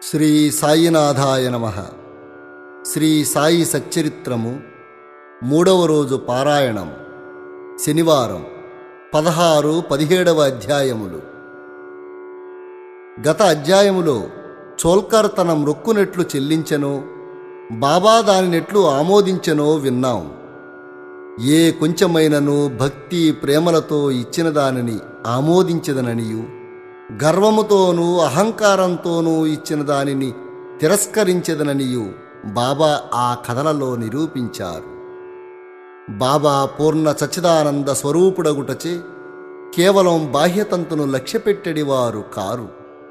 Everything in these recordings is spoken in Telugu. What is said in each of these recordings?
శ్రీ సాయినాథాయ నమః. శ్రీ సాయి సచ్చరిత్రము 3వ రోజు పారాయణం. శనివారం 16-17 అధ్యాయములు. గత అధ్యాయములో చోల్కర్ తన మ్రొక్కునెట్లు చెల్లించెనో, బాబా దానినెట్లు ఆమోదించెనో విన్నాం. ఏ కొంచెమైనను భక్తి ప్రేమలతో ఇచ్చిన దానిని ఆమోదించదననియు, గర్వముతోనూ అహంకారంతోనూ ఇచ్చిన దానిని తిరస్కరించదననియు బాబా ఆ కథలలో నిరూపించారు. బాబా పూర్ణ సచ్చిదానంద స్వరూపుడగుటచే కేవలం బాహ్యతంతును లక్ష్యపెట్టెడివారు కారు.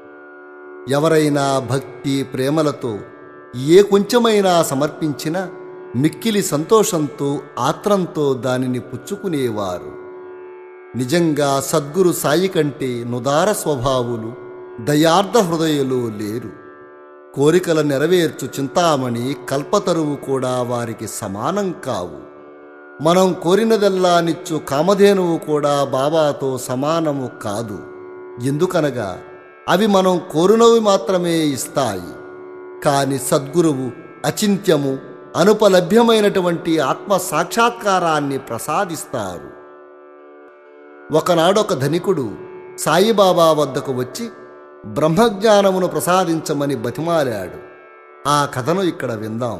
ఎవరైనా భక్తి ప్రేమలతో ఏ కొంచెమైనా సమర్పించినా మిక్కిలి సంతోషంతో ఆత్రంతో దానిని పుచ్చుకునేవారు. నిజంగా సద్గురు సాయి కంటే నుదార స్వభావులు, దయార్ధ హృదయులు లేరు. కోరికల నెరవేర్చు చింతామణి, కల్పతరువు కూడా వారికి సమానం కావు. మనం కోరినదెల్లా నిచ్చు కామధేనువు కూడా బాబాతో సమానము కాదు. ఎందుకనగా అవి మనం కోరినవి మాత్రమే ఇస్తాయి. కాని సద్గురువు అచింత్యము, అనుపలభ్యమైనటువంటి ఆత్మ సాక్షాత్కారాన్ని ప్రసాదిస్తారు. ఒకనాడొక ధనికుడు సాయిబాబా వద్దకు వచ్చి బ్రహ్మజ్ఞానమును ప్రసాదించమని బతిమాలాడు. ఆ కథను ఇక్కడ విందాం.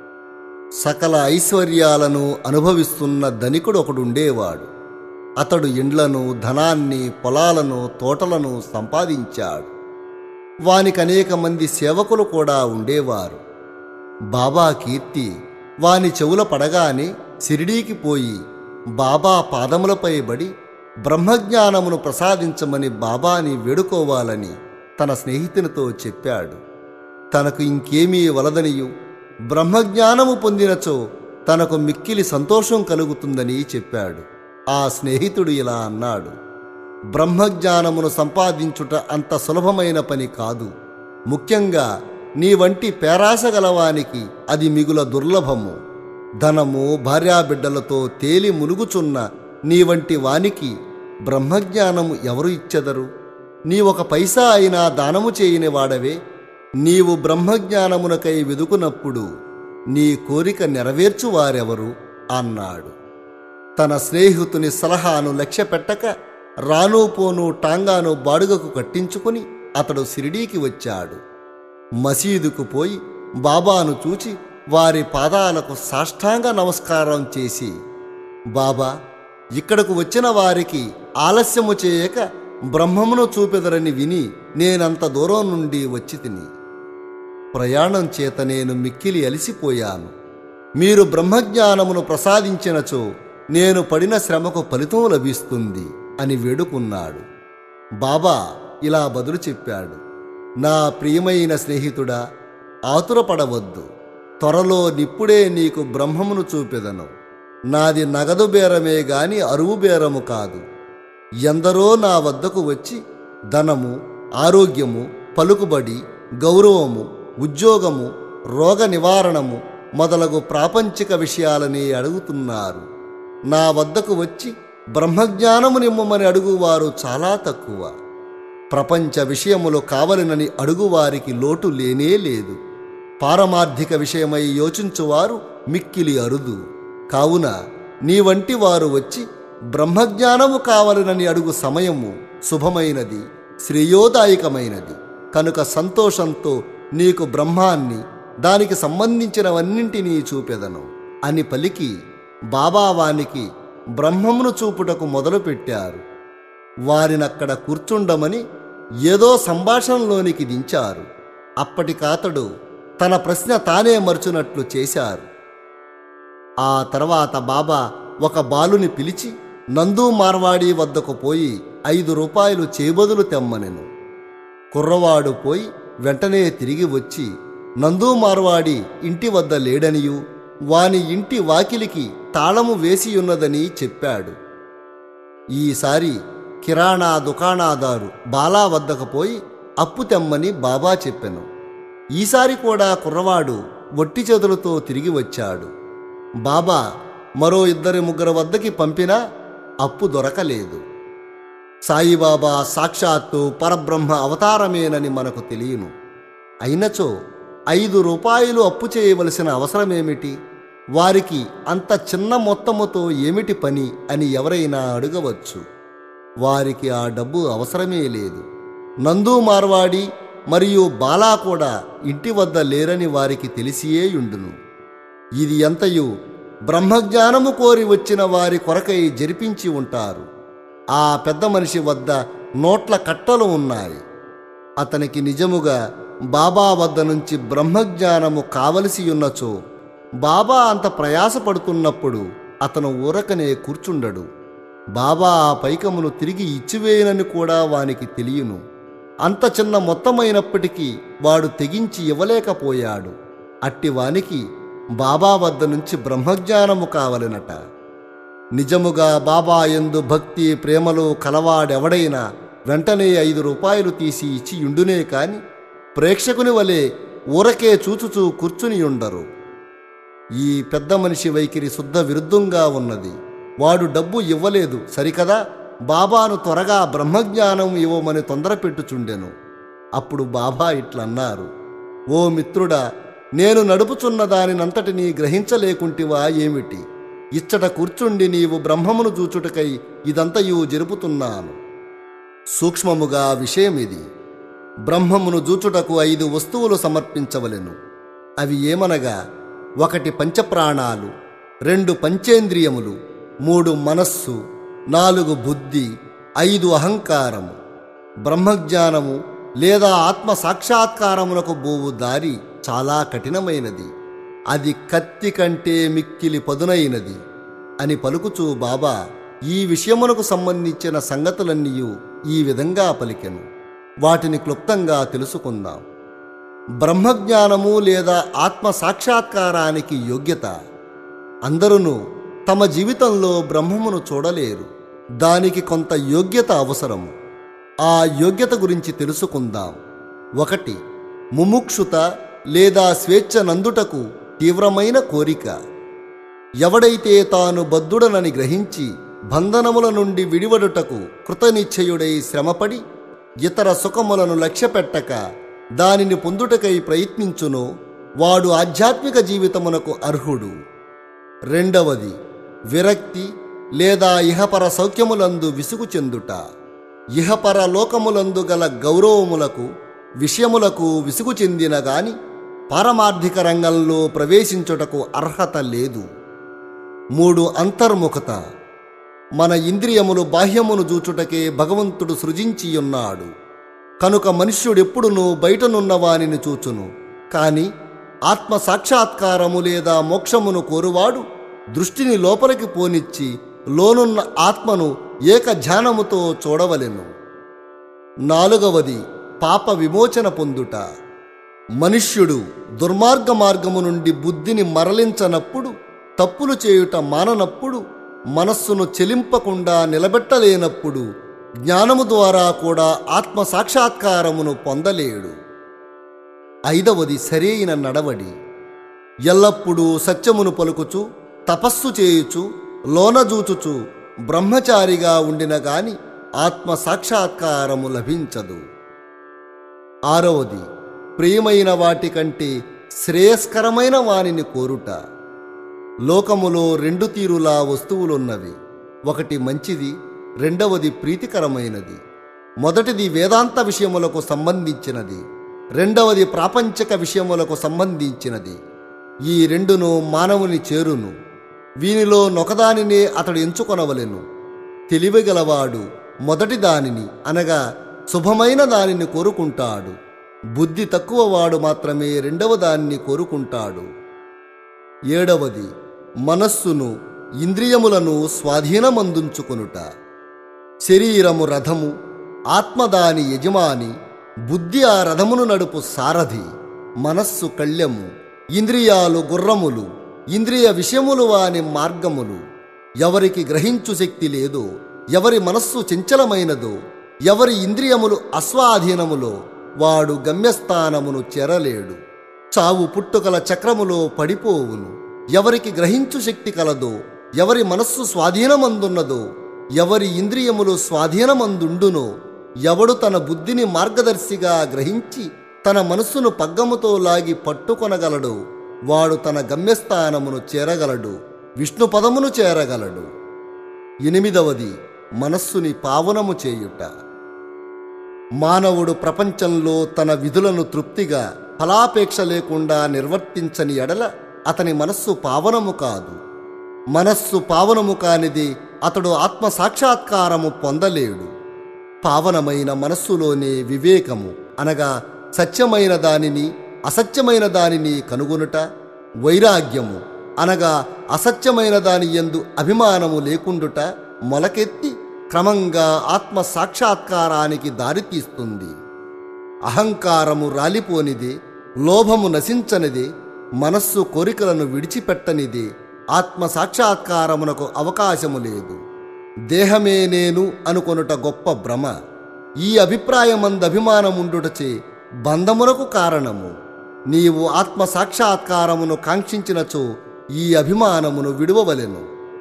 సకల ఐశ్వర్యాలను అనుభవిస్తున్న ధనికుడు ఒకడుండేవాడు. అతడు ఇండ్లను, ధనాన్ని, పొలాలను, తోటలను సంపాదించాడు. వానికి అనేక మంది సేవకులు కూడా ఉండేవారు. బాబా కీర్తి వాని చెవుల పడగానే షిరిడీకి పోయి బాబా పాదములపై బడి బ్రహ్మజ్ఞానమును ప్రసాదించమని బాబాని వేడుకోవాలని తన స్నేహితునితో చెప్పాడు. తనకు ఇంకేమీ వలదనియు, బ్రహ్మజ్ఞానము పొందినచో తనకు మిక్కిలి సంతోషం కలుగుతుందని చెప్పాడు. ఆ స్నేహితుడు ఇలా అన్నాడు: బ్రహ్మజ్ఞానమును సంపాదించుట అంత సులభమైన పని కాదు. ముఖ్యంగా నీ వంటి పేరాశ గలవానికి అది మిగుల దుర్లభము. ధనము, భార్యాబిడ్డలతో తేలి మునుగుచున్న నీ వంటి వానికి బ్రహ్మజ్ఞానము ఎవరు ఇచ్చెదరు? నీ ఒక పైసా అయినా దానము చేయని వాడవే. నీవు బ్రహ్మజ్ఞానమునకై వెదుకునప్పుడు నీ కోరిక నెరవేర్చువారెవరు అన్నాడు. తన స్నేహితుని సలహాను లక్ష్యపెట్టక రాను పోను టాంగాను బాడుగకు కట్టించుకుని అతడు షిరిడీకి వచ్చాడు. మసీదుకు పోయి బాబాను చూచి వారి పాదాలకు సాష్టాంగ నమస్కారం చేసి, బాబా, ఇక్కడకు వచ్చిన వారికి ఆలస్యము చేయక బ్రహ్మమును చూపెదరని విని నేనంత దూరం నుండి వచ్చి తిని, ప్రయాణం చేత నేను మిక్కిలి అలిసిపోయాను. మీరు బ్రహ్మజ్ఞానమును ప్రసాదించినచో నేను పడిన శ్రమకు ఫలితం లభిస్తుంది అని వేడుకున్నాడు. బాబా ఇలా బదులు చెప్పాడు: నా ప్రియమైన స్నేహితుడా, ఆతురపడవద్దు. త్వరలో నిప్పుడే నీకు బ్రహ్మమును చూపెదను. నాది నగదు బేరమే గాని అరువు బేరము కాదు. ఎందరో నా వద్దకు వచ్చి ధనము, ఆరోగ్యము, పలుకుబడి, గౌరవము, ఉద్యోగము, రోగ నివారణము మొదలగు ప్రాపంచిక విషయాలని అడుగుతున్నారు. నా వద్దకు వచ్చి బ్రహ్మజ్ఞానము నిమ్మమని అడుగువారు చాలా తక్కువ. ప్రపంచ విషయములు కావలనని అడుగువారికి లోటు లేనే లేదు. పారమార్థిక విషయమై యోచించువారు మిక్కిలి అరుదు. కావున నీ వంటి వారు వచ్చి బ్రహ్మజ్ఞానము కావలనని అడుగు సమయము శుభమైనది, శ్రేయోదాయకమైనది. కనుక సంతోషంతో నీకు బ్రహ్మాన్ని, దానికి సంబంధించినవన్నింటినీ చూపెదను అని పలికి బాబా వానికి బ్రహ్మమును చూపుటకు మొదలుపెట్టారు. వారినక్కడ కూర్చుండమని ఏదో సంభాషణలోనికి దించారు. అప్పటికాతడు తన ప్రశ్న తానే మర్చునట్లు చేశారు. ఆ తర్వాత బాబా ఒక బాలుని పిలిచి నందు మార్వాడి వద్దకు పోయి 5 రూపాయలు చేబదులు తెమ్మనెను. కుర్రవాడు పోయి వెంటనే తిరిగి వచ్చి నందు మార్వాడి ఇంటి వద్ద లేడనియు, వాని ఇంటి వాకిలికి తాళము వేసియున్నదని చెప్పాడు. ఈసారి కిరాణా దుకాణాదారు బాలా వద్దకు పోయి అప్పు తెమ్మని బాబా చెప్పెను. ఈసారి కూడా కుర్రవాడు వట్టి చేతులతో తిరిగి వచ్చాడు. బాబా మరో 2-3 వద్దకి పంపినా అప్పు దొరకలేదు. సాయిబాబా సాక్షాత్తు పరబ్రహ్మ అవతారమేనని మనకు తెలియను. అయినచో 5 రూపాయలు అప్పు చేయవలసిన అవసరమేమిటి? వారికి అంత చిన్న మొత్తముతో ఏమిటి పని అని ఎవరైనా అడగవచ్చు. వారికి ఆ డబ్బు అవసరమే లేదు. నందు మార్వాడి మరియు బాలా కూడా ఇంటి వద్ద లేరని వారికి తెలిసియేయుండును. ఇది ఎంతయు బ్రహ్మజ్ఞానము కోరి వచ్చిన వారి కొరకై జరిపించి ఉంటారు. ఆ పెద్ద మనిషి వద్ద నోట్ల కట్టలు ఉన్నాయి. అతనికి నిజముగా బాబా వద్ద నుంచి బ్రహ్మజ్ఞానము కావలసి ఉన్నచో బాబా అంత ప్రయాసపడుతున్నప్పుడు అతను ఊరకనే కూర్చుండడు. బాబా ఆ పైకమును తిరిగి ఇచ్చివేయనని కూడా వానికి తెలియను. అంత చిన్న మొత్తమైనప్పటికీ వాడు తెగించి ఇవ్వలేకపోయాడు. అట్టివానికి బాబా వద్ద నుంచి బ్రహ్మజ్ఞానము కావలెనట. నిజముగా బాబా యందు భక్తి ప్రేమలో కలవాడెవడైనా వెంటనే 5 రూపాయలు తీసి ఇచ్చి యుండునే కాని ప్రేక్షకుని వలె ఊరకే చూచుచూ కూర్చునియుండరు. ఈ పెద్ద మనిషి వైఖరి శుద్ధ విరుద్ధంగా ఉన్నది. వాడు డబ్బు ఇవ్వలేదు సరికదా, బాబాను త్వరగా బ్రహ్మజ్ఞానం ఇవ్వమని తొందరపెట్టుచుండెను. అప్పుడు బాబా ఇట్లన్నారు: ఓ మిత్రుడా, నేను నడుపుచున్న దానినంతటినీ గ్రహించలేకుంటివా ఏమిటి? ఇచ్చట కూర్చుండి నీవు బ్రహ్మమును చూచుటకై ఇదంతయు జరుపుతున్నాను. సూక్ష్మముగా విషయమిది. బ్రహ్మమును జూచుటకు 5 వస్తువులు సమర్పించవలెను. అవి ఏమనగా: 1 పంచప్రాణాలు, 2 పంచేంద్రియములు, 3 మనస్సు, 4 బుద్ధి, 5 అహంకారము. బ్రహ్మజ్ఞానము లేదా ఆత్మ సాక్షాత్కారమునకు బోవు దారి చాలా కఠినమైనది. అది కత్తి కంటే మిక్కిలి పదునైనది అని పలుకుచూ బాబా ఈ విషయమునకు సంబంధించిన సంగతులన్నీయూ ఈ విధంగా పలికెను. వాటిని క్లుప్తంగా తెలుసుకుందాం. బ్రహ్మజ్ఞానము లేదా ఆత్మ సాక్షాత్కారానికి యోగ్యత. అందరూ తమ జీవితంలో బ్రహ్మమును చూడలేరు. దానికి కొంత యోగ్యత అవసరం. ఆ యోగ్యత గురించి తెలుసుకుందాం. 1. ముముక్షుత లేదా స్వేచ్ఛ నందుటకు తీవ్రమైన కోరిక. ఎవడైతే తాను బద్ధుడనని గ్రహించి బంధనముల నుండి విడివడుటకు కృతనిశ్చయుడై శ్రమపడి ఇతర సుఖములను లక్ష్యపెట్టక దానిని పొందుటకై ప్రయత్నించునో వాడు ఆధ్యాత్మిక జీవితమునకు అర్హుడు. 2. విరక్తి లేదా ఇహపర సౌఖ్యములందు విసుగు చెందుట. ఇహపర లోకములందు గల గౌరవములకు విషయములకు విసుగు చెందిన గాని పారమార్థిక రంగంలో ప్రవేశించుటకు అర్హత లేదు. 3. అంతర్ముఖత. మన ఇంద్రియములు బాహ్యమును జూచుటకే భగవంతుడు సృజించియున్నాడు. కనుక మనుష్యుడెప్పుడునూ బయటనున్న వానిని చూచును. కాని ఆత్మ సాక్షాత్కారము లేదా మోక్షమును కోరువాడు దృష్టిని లోపలికి పోనిచ్చి లోనున్న ఆత్మను ఏక ధ్యానముతో చూడవలెను. 4. పాప విమోచన పొందుట. మనుష్యుడు దుర్మార్గ మార్గము నుండి బుద్ధిని మరలించనప్పుడు, తప్పులు చేయుట మాననప్పుడు, మనస్సును చెలింపకుండా నిలబెట్టలేనప్పుడు జ్ఞానము ద్వారా కూడా ఆత్మ సాక్షాత్కారమును పొందలేడు. 5. సరైన నడవడి. ఎల్లప్పుడూ సత్యమును పలుకుచు, తపస్సు చేయుచు, లోనజూచుచు బ్రహ్మచారిగా ఉండిన గాని ఆత్మ సాక్షాత్కారము లభించదు. 6. ప్రియమైన వాటికంటే శ్రేయస్కరమైన వానిని కోరుట. లోకములో 2 తీరులా వస్తువులున్నవి. 1 మంచిది, 2 ప్రీతికరమైనది. మొదటిది వేదాంత విషయములకు సంబంధించినది, 2 ప్రాపంచిక విషయములకు సంబంధించినది. ఈ 2 మానవుని చేరును. వీనిలో నొకదానినే అతడు ఎంచుకొనవలెను. తెలివిగలవాడు మొదటి దానిని అనగా శుభమైన దానిని కోరుకుంటాడు. బుద్ధి తక్కువవాడు మాత్రమే 2వ దాన్ని కోరుకుంటాడు. 7. మనస్సును ఇంద్రియములను స్వాధీనమందుంచుకొనుట. శరీరము రథము, ఆత్మదాని యజమాని, బుద్ధి ఆ రథమును నడుపు సారథి, మనస్సు కళ్యము, ఇంద్రియాలు గుర్రములు, ఇంద్రియ విషయములు వాని మార్గములు. ఎవరికి గ్రహించు శక్తి లేదో, ఎవరి మనస్సు చంచలమైనదో, ఎవరి ఇంద్రియములు అస్వాధీనములో వాడు గమ్యస్థానమును చేరలేడు. చావు పుట్టుకల చక్రములో పడిపోవును. ఎవరికి గ్రహించు శక్తి కలదో, ఎవరి మనస్సు స్వాధీనమందున్నదో, ఎవరి ఇంద్రియములు స్వాధీనమందుండునో, ఎవడు తన బుద్ధిని మార్గదర్శిగా గ్రహించి తన మనస్సును పగ్గముతో లాగి పట్టుకొనగలడు వాడు తన గమ్యస్థానమును చేరగలడు, విష్ణు పదమును చేరగలడు. 8. మనస్సుని పావనము చేయుట. మానవుడు ప్రపంచంలో తన విధులను తృప్తిగా ఫలాపేక్ష లేకుండా నిర్వర్తించని ఎడల అతని మనస్సు పావనము కాదు. మనస్సు పావనము కానిది అతడు ఆత్మ సాక్షాత్కారము పొందలేడు. పావనమైన మనస్సులోనే వివేకము అనగా సత్యమైన దానిని అసత్యమైన దానిని కనుగొనుట, వైరాగ్యము అనగా అసత్యమైన దాని యందు అభిమానము లేకుండుట మొలకెత్తి క్రమంగా ఆత్మ సాక్షాత్కారానికి దారితీస్తుంది. అహంకారము రాలిపోనిదే, లోభము నశించనిదే, మనస్సు కోరికలను విడిచిపెట్టనిదే ఆత్మ సాక్షాత్కారమునకు అవకాశము లేదు. దేహమే నేను అనుకొనుట గొప్ప భ్రమ. ఈ అభిప్రాయమందభిమానముండుటచే బంధమునకు కారణము. నీవు ఆత్మ సాక్షాత్కారమును కాంక్షించినచో ఈ అభిమానమును విడువవలెను.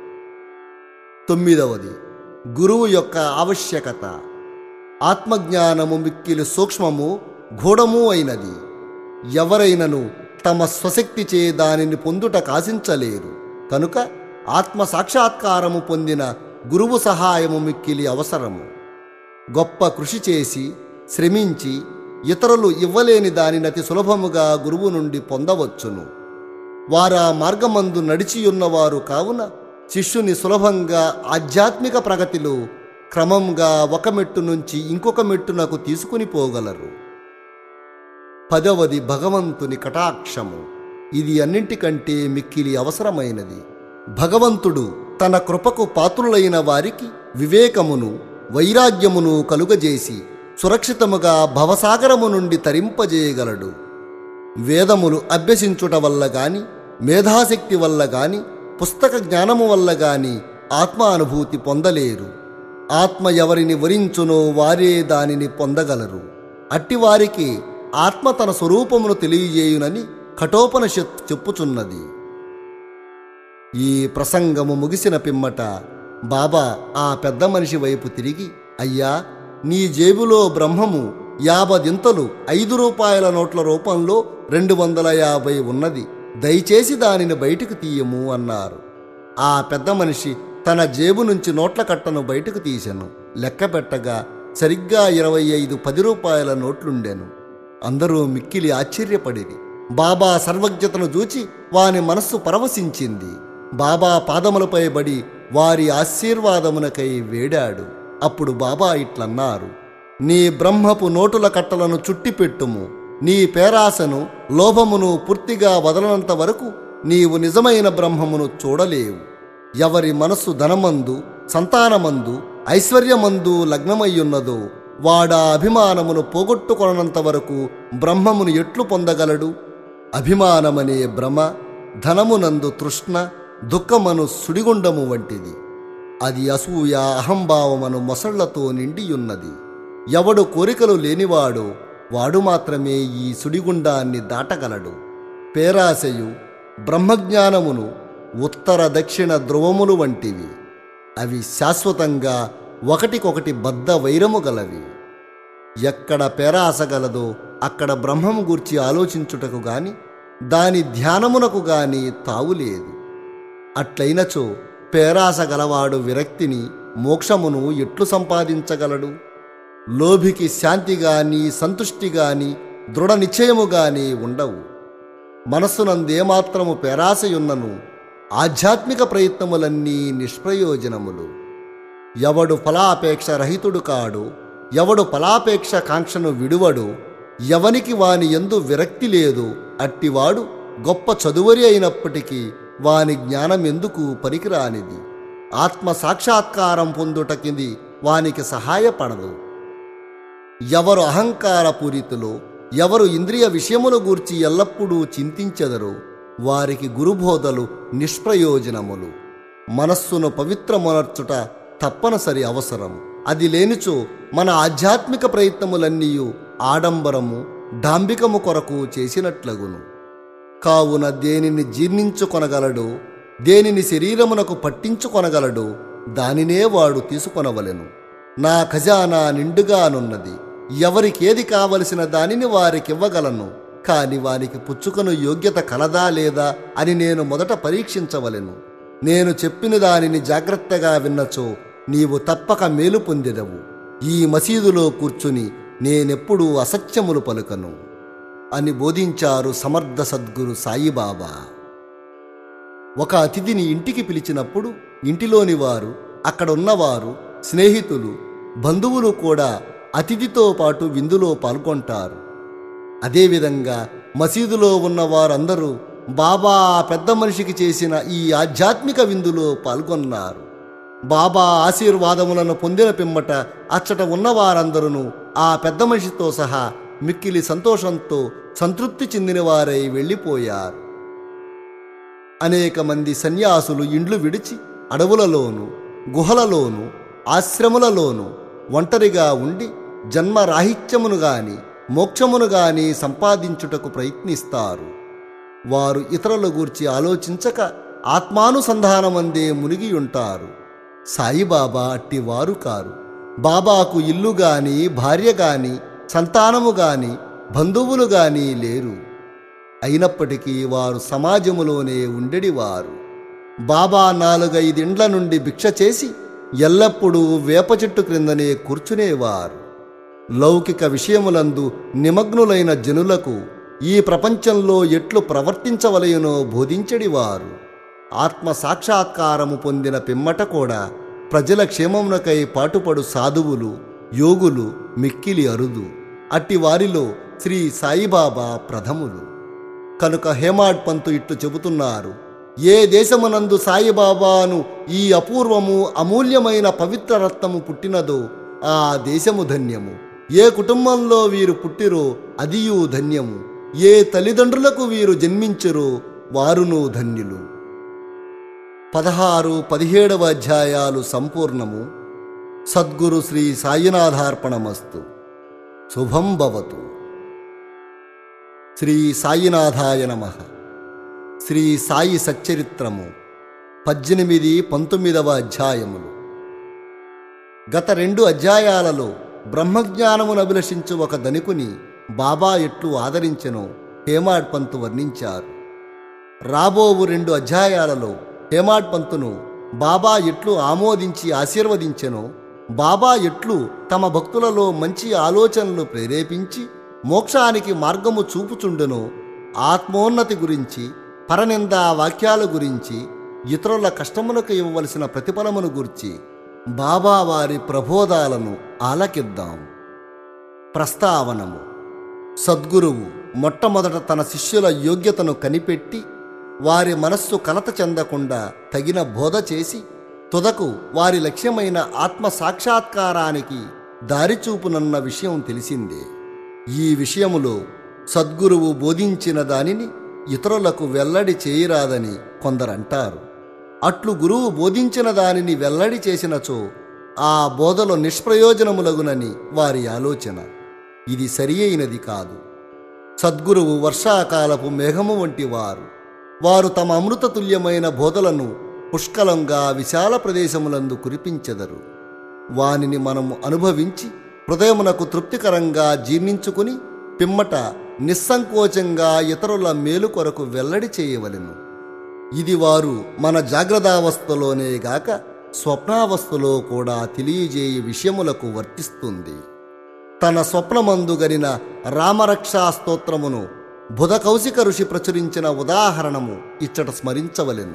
9. గురువు యొక్క ఆవశ్యకత. ఆత్మజ్ఞానము మిక్కిలి సూక్ష్మము, గూఢము అయినది. ఎవరైనను తమ స్వశక్తిచే దానిని పొందుట కాశించలేరు. కనుక ఆత్మ సాక్షాత్కారము పొందిన గురువు సహాయము మిక్కిలి అవసరము. గొప్ప కృషి చేసి శ్రమించి ఇతరులు ఇవ్వలేని దానిని అతి సులభముగా గురువు నుండి పొందవచ్చును. వారా మార్గమందు నడిచియున్నవారు కావున శిష్యుని సులభంగా ఆధ్యాత్మిక ప్రగతిలో క్రమంగా ఒక మెట్టు నుంచి ఇంకొక మెట్టునకు తీసుకుని పోగలరు. 10. భగవంతుని కటాక్షము. ఇది అన్నింటికంటే మిక్కిలి అవసరమైనది. భగవంతుడు తన కృపకు పాత్రులైన వారికి వివేకమును వైరాగ్యమును కలుగజేసి సురక్షితముగా భవసాగరము నుండి తరింపజేయగలడు. వేదములు అభ్యసించుట వల్ల గాని, మేధాశక్తి వల్ల గాని, పుస్తక జ్ఞానము వల్ల గాని ఆత్మానుభూతి పొందలేరు. ఆత్మ ఎవరిని వరించునో వారే దానిని పొందగలరు. అట్టివారికి ఆత్మ తన స్వరూపమును తెలియజేయునని కఠోపనిషత్తు చెప్పుచున్నది. ఈ ప్రసంగము ముగిసిన పిమ్మట బాబా ఆ పెద్ద మనిషి వైపు తిరిగి, అయ్యా, నీ జేబులో బ్రహ్మము 50 దింతలు 5 రూపాయల నోట్ల రూపంలో 250 ఉన్నది, దయచేసి దానిని బయటకు తీయము అన్నారు. ఆ పెద్ద మనిషి తన జేబు నుంచి నోట్ల కట్టను బయటకు తీసెను. లెక్క పెట్టగా సరిగ్గా 25 10 రూపాయల నోట్లుండెను. అందరూ మిక్కిలి ఆశ్చర్యపడిరి. బాబా సర్వజ్ఞతను చూచి వాని మనస్సు పరవశించింది. బాబా పాదములపై బడి వారి ఆశీర్వాదమునకై వేడాడు. అప్పుడు బాబా ఇట్లన్నారు, నీ బ్రహ్మపు నోటుల కట్టలను చుట్టిపెట్టుము. నీ పేరాశను లోభమును పూర్తిగా వదలనంత వరకు నీవు నిజమైన బ్రహ్మమును చూడలేవు. ఎవరి మనస్సు ధనమందు, సంతానమందు, ఐశ్వర్యమందు లగ్నమయ్యున్నదో వాడా అభిమానమును పోగొట్టుకొనంత వరకు బ్రహ్మమును ఎట్లు పొందగలడు? అభిమానమనే భ్రమ ధనమునందు తృష్ణ, దుఃఖమను సుడిగుండము వంటిది. అది అసూయ అహంభావమను మొసళ్లతో నిండియున్నది. ఎవడు కోరికలు లేనివాడో వాడు మాత్రమే ఈ సుడిగుండాన్ని దాటగలడు. పేరాశయు బ్రహ్మజ్ఞానమును ఉత్తర దక్షిణ ధ్రువములు వంటివి. అవి శాశ్వతంగా ఒకటికొకటి బద్ధ వైరము గలవి. ఎక్కడ పేరాశ గలదో అక్కడ బ్రహ్మము గూర్చి ఆలోచించుటకు గాని దాని ధ్యానమునకు గాని తావులేదు. అట్లయినచో పేరాశ గలవాడు విరక్తిని, మోక్షమును ఎట్లు సంపాదించగలడు? లోభికి శాంతి గాని సంతుష్టి గాని దృఢ నిశ్చయము గాని ఉండవు. మనస్సునందేమాత్రము పేరాశయున్నను ఆధ్యాత్మిక ప్రయత్నములన్నీ నిష్ప్రయోజనములు. ఎవడు ఫలాపేక్ష రహితుడు కాడు, ఎవడు ఫలాపేక్ష కాంక్షను విడువడు, ఎవనికి వాని యందు విరక్తి లేదు, అట్టివాడు గొప్ప చదువరి అయినప్పటికీ వాని జ్ఞానమెందుకు పనికిరానిది. ఆత్మ సాక్షాత్కారం పొందుటకిది వానికి సహాయపడదు. ఎవరు అహంకారపూరితులో, ఎవరు ఇంద్రియ విషయముల గూర్చి ఎల్లప్పుడూ చింతించెదరో వారికి గురుబోధలు నిష్ప్రయోజనములు. మనస్సును పవిత్రమనర్చుట తప్పనిసరి అవసరం. అది లేనిచో మన ఆధ్యాత్మిక ప్రయత్నములన్నీ ఆడంబరము, డాంబికము కొరకు చేసినట్లగును. కావున దేనిని జీర్ణించుకొనగలడో, దేనిని శరీరమునకు పట్టించుకొనగలడో దానినే వాడు తీసుకొనవలెను. నా ఖజానా నిండుగానున్నది, ఎవరికేది కావలసిన దానిని వారికివ్వగలను. కాని వారికి పుచ్చుకను యోగ్యత కలదా లేదా అని నేను మొదట పరీక్షించవలెను. నేను చెప్పిన దానిని జాగ్రత్తగా విన్నచో నీవు తప్పక మేలు పొందెదవు. ఈ మసీదులో కూర్చుని నేనెప్పుడూ అసత్యములు పలుకను అని బోధించారు సమర్థ సద్గురు సాయిబాబా. ఒక అతిథిని ఇంటికి పిలిచినప్పుడు ఇంటిలోని వారు, అక్కడున్నవారు, స్నేహితులు, బంధువులు కూడా అతిథితో పాటు విందులో పాల్గొంటారు. అదేవిధంగా మసీదులో ఉన్న వారందరూ బాబా పెద్ద మనిషికి చేసిన ఈ ఆధ్యాత్మిక విందులో పాల్గొన్నారు. బాబా ఆశీర్వాదములను పొందిన పిమ్మట అచ్చట ఉన్నవారందరూ ఆ పెద్ద మనిషితో సహా మిక్కిలి సంతోషంతో సంతృప్తి చెందినవారై వెళ్ళిపోయారు. అనేక మంది సన్యాసులు ఇండ్లు విడిచి అడవులలోనూ, గుహలలోనూ, ఆశ్రములలోనూ ఒంటరిగా ఉండి జన్మరాహిత్యమును గాని మోక్షమును గాని సంపాదించుటకు ప్రయత్నిస్తారు. వారు ఇతరుల గూర్చి ఆలోచించక ఆత్మానుసంధానమందే మునిగియుంటారు. సాయిబాబా అట్టివారు కారు. బాబాకు ఇల్లు గాని, భార్య గాని, సంతానము గాని, బంధువులు గాని లేరు. అయినప్పటికీ వారు సమాజములోనే ఉండెడివారు. బాబా 4-5 ఇండ్ల నుండి భిక్ష చేసి ఎల్లప్పుడూ వేప చెట్టు క్రిందనే కూర్చునేవారు. లౌకిక విషయములందు నిమగ్నులైన జనులకు ఈ ప్రపంచంలో ఎట్లు ప్రవర్తించవలయునో బోధించెడివారు. ఆత్మ సాక్షాత్కారము పొందిన పిమ్మట కూడా ప్రజల క్షేమమునకై పాటుపడు సాధువులు, యోగులు మిక్కిలి అరుదు. అట్టి వారిలో శ్రీ సాయిబాబా ప్రథములు. కనుక హేమాడ్ పంతు ఇట్లు చెబుతున్నారు: ఏ దేశమునందు సాయిబాబాను ఈ అపూర్వము అమూల్యమైన పవిత్ర రత్నము పుట్టినదో ఆ దేశము ధన్యము. ఏ కుటుంబంలో వీరు పుట్టిరో అదియూ ధన్యము. ఏ తల్లిదండ్రులకు వీరు జన్మించరో వారును ధన్యులు. 16-17 అధ్యాయాలు సంపూర్ణము. సద్గురు శ్రీ సాయినాథార్పణమస్తు. శుభం భవతు. శ్రీ సాయినాథాయ నమః. శ్రీ సాయి సచ్చరిత్రము 18-19 అధ్యాయములు. గత 2 అధ్యాయాలలో బ్రహ్మజ్ఞానమును అభిలషించు ఒక ధనికుని బాబా ఎట్లు ఆదరించెనో హేమాడ్ పంతు వర్ణించారు. రాబోవు 2 అధ్యాయాలలో హేమాడ్ పంతును బాబా ఎట్లు ఆమోదించి ఆశీర్వదించెనో, బాబా ఎట్లు తమ భక్తులలో మంచి ఆలోచనలు ప్రేరేపించి మోక్షానికి మార్గము చూపుచుండెనో, ఆత్మోన్నతి గురించి, పరనిందా వాక్యాల గురించి, ఇతరుల కష్టములకు ఇవ్వవలసిన ప్రతిఫలమును గురించి బాబా వారి ప్రబోధాలను ఆలకిద్దాం. ప్రస్తావనము. సద్గురువు మొట్టమొదట తన శిష్యుల యోగ్యతను కనిపెట్టి వారి మనస్సు కలత చెందకుండా తగిన బోధ చేసి తుదకు వారి లక్ష్యమైన ఆత్మ సాక్షాత్కారానికి దారిచూపునన్న విషయం తెలిసిందే. ఈ విషయములో సద్గురువు బోధించిన దానిని ఇతరులకు వెల్లడి చేయరాదని కొందరంటారు. అట్లు గురువు బోధించిన దానిని వెల్లడి చేసినచో ఆ బోధలో నిష్ప్రయోజనములగునని వారి ఆలోచన. ఇది సరి అయినది కాదు. సద్గురువు వర్షాకాలపు మేఘము వంటి వారు. వారు తమ అమృతతుల్యమైన బోధలను పుష్కలంగా విశాల ప్రదేశములందు కురిపించెదరు. వానిని మనము అనుభవించి హృదయమునకు తృప్తికరంగా జీర్ణించుకుని పిమ్మట నిస్సంకోచంగా ఇతరుల మేలు కొరకు వెల్లడి చేయవలెను. ఇది వారు మన జాగ్రత్తావస్థలోనే గాక స్వప్నావస్థలో కూడా తెలియజేయ విషయములకు వర్తిస్తుంది. తన స్వప్నమందు గనిన రామరక్షా స్తోత్రమును బుధకౌశిక ఋషి ప్రచురించిన ఉదాహరణము ఇచ్చట స్మరించవలెను.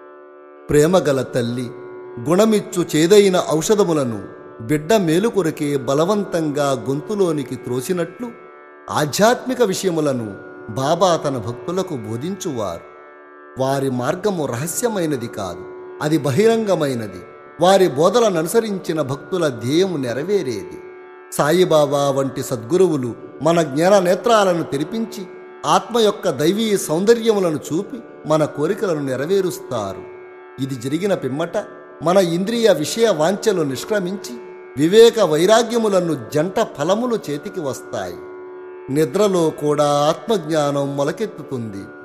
ప్రేమగల తల్లి గుణమిచ్చు చేదైన ఔషధములను బిడ్డ మేలు కొరకే బలవంతంగా గొంతులోనికి త్రోసినట్లు ఆధ్యాత్మిక విషయములను బాబా తన భక్తులకు బోధించువారు. వారి మార్గము రహస్యమైనది కాదు, అది బహిరంగమైనది. వారి బోధలను అనుసరించిన భక్తుల ధ్యేయము నెరవేరేది. సాయిబాబా వంటి సద్గురువులు మన జ్ఞాన నేత్రాలను తెరిపించి ఆత్మ యొక్క దైవీ సౌందర్యములను చూపి మన కోరికలను నెరవేరుస్తారు. ఇది జరిగిన పిమ్మట మన ఇంద్రియ విషయ వాంఛలు నిష్క్రమించి వివేక వైరాగ్యములను జంట ఫలములు చేతికి వస్తాయి. నిద్రలో కూడా ఆత్మజ్ఞానం మొలకెత్తుతుంది.